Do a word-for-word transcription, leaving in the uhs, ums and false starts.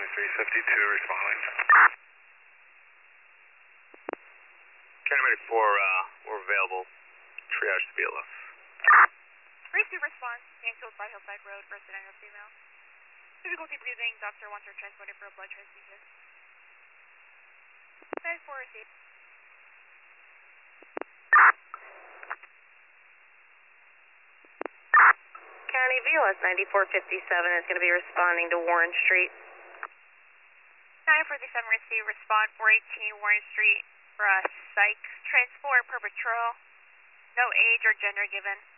twenty-three fifty-two responding. County four, uh, we're available. Triage to B L F. three two response, Mansfield by Hillside Road, residential female. Difficulty breathing, doctor wants her transported for a blood transfusion. nine four received. County V O S ninety-four fifty-seven is going to be responding to Warren Street. nine forty-seven received, respond four eighteen Warren Street for a psych transport per patrol. No age or gender given.